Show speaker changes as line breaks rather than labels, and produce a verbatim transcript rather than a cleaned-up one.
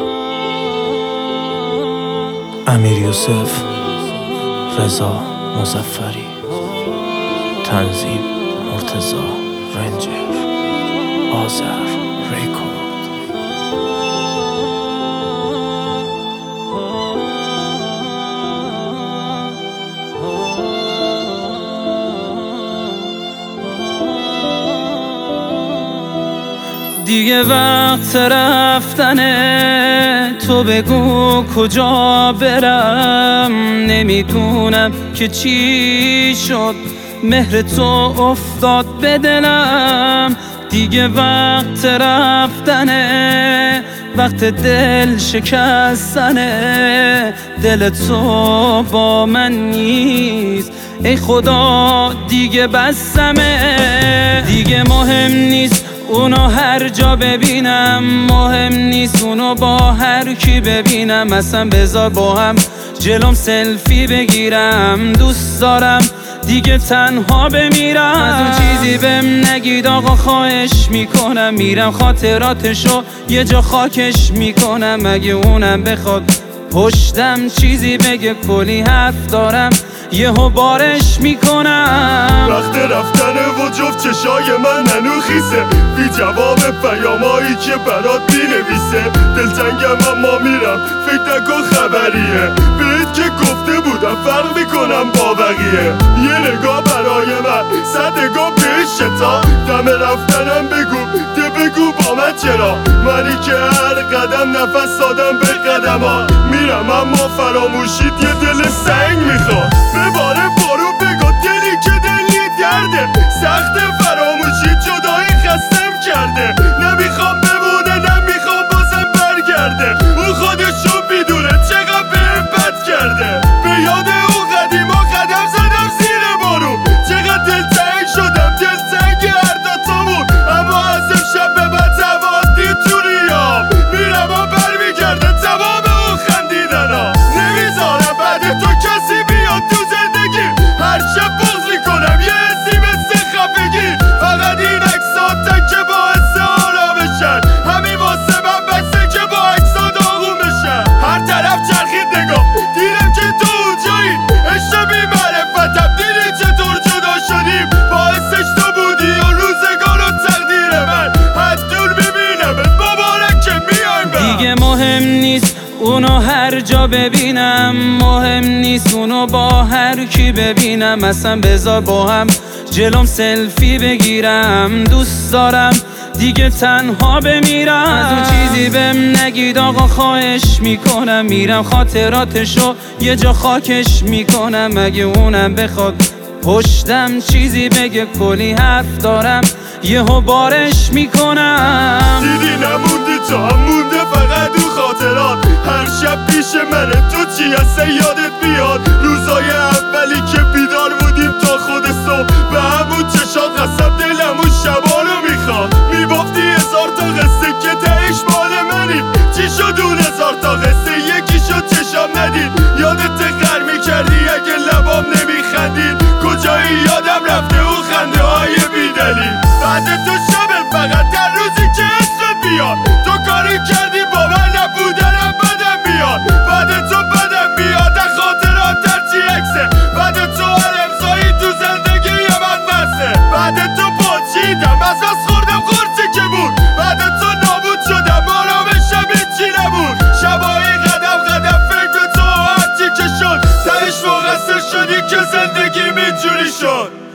امیر یوسف، رضا مظفری، تنظیم مرتضی رنجر، آذر ریکورد.
دیگه وقت رفتنه، تو بگو کجا برم. نمیدونم که چی شد، مهر تو افتاد به دلم. دیگه وقت رفتنه، وقت دل شکستنه. دل تو با من نیست ای خدا، دیگه بسمه. دیگه مهم نیست اونو هر جا ببینم، مهم نیست اونو با هر کی ببینم. اصلا بذار با هم جلوم سلفی بگیرم. دوست دارم دیگه تنها بمیرم. از اون چیزی بهم نگید آقا خواهش میکنم، میرم خاطراتشو یه جا خاکش میکنم. اگه اونم بخواد پشتم چیزی بگه، کلی حرف دارم یهو بارش میکنم.
وقت رفتنه و جفت چشای من ننو خیسه، بی جواب پیامایی که برات بینویسه. دلتنگم اما میرم فکر نکن خبریه، بهت که گفته بودم فرق میکنم با بقیه. یه نگاه برای من صد نگاه بهش تا دم رفتنم بگو ده بگو با من چرا. منی که هر قدم نفس دادم به قدم ها میرم، اما فراموشید یه دل سنگ میخواد. بباره بارو بگو دلی که دلی درده، سخت فراموشی جدایی خستم کرده. نمیخوام بمونه نمیخوام بازم برگرده، اون خودشو میدونه چقدر بهم بد کرده. به یاد اون قدیما قدم زدم زیر بارون، چقدر دلتنگ شدم دلتنگ هر دوتامون. اما از امشب به بعد توادی تو ریام میرم و برمیگرده تمام اون خندیدنا. نمیذارم بعد تو کسی بیاد تو زندگی، هر شب بغض میکنم یه حسی مثل خفگی. فقط این عکسات که باعث آرامشن، همین واسه من بسه که با عکسا داغون بشن. هر طرف چرخید نگاه دیدم که تو اونجایی، عشق بی معرفتم دیدی چطور جدا شدیم. باعثش تو بودی و روزگار و تقدیر من، حد دور میبینمت مبارک که میایم برم.
دیگه مهم نیست اونو هر جا ببینم، مهم نیست اونو با هر کی ببینم. اصلا بذار با هم جلوم سلفی بگیرم. دوست دارم دیگه تنها بمیرم. از اون چیزی بهم نگید آقا خواهش میکنم، میرم خاطراتشو یه جا خاکش میکنم. اگه اونم بخواد پشتم چیزی بگه، کلی حرف دارم یهو بارش میکنم.
دیدی نموندی تو هم مونده فقط اون خاطرات. هر شب پیش منه تو چی هسته یادت بیاد. روزای اولی که بیدار بودیم تا خود صبح، به همون چشات قسم دلم اون شبا رو میخواد. میبافتی هزار تا قصه که تهش مال منی، چی شد اون هزار تا قصه یکی شد چشام ندید. یادت غر میکردی اگه لبام نمیخندید، کجایی یادم رفته اون خنده های بیدلیل. بعد تو شب فقط در روزی که اسمت بیاد، تو کاری کردی با من نبودنم بدم بیاد. بعد تو بدم بیاد از خاطرات درچی عکسه، بعد تو هر امضایی تو زندگی من بسه. بعد تو پاچیدم از بس خوردم خورچه که بود، بعد تو نابود شدم آرامشم هیچی نبود. شبایی قدم قدم فکر به تو هرچی که شد، تهش مقصر شدی که زندگی اینجوری شد.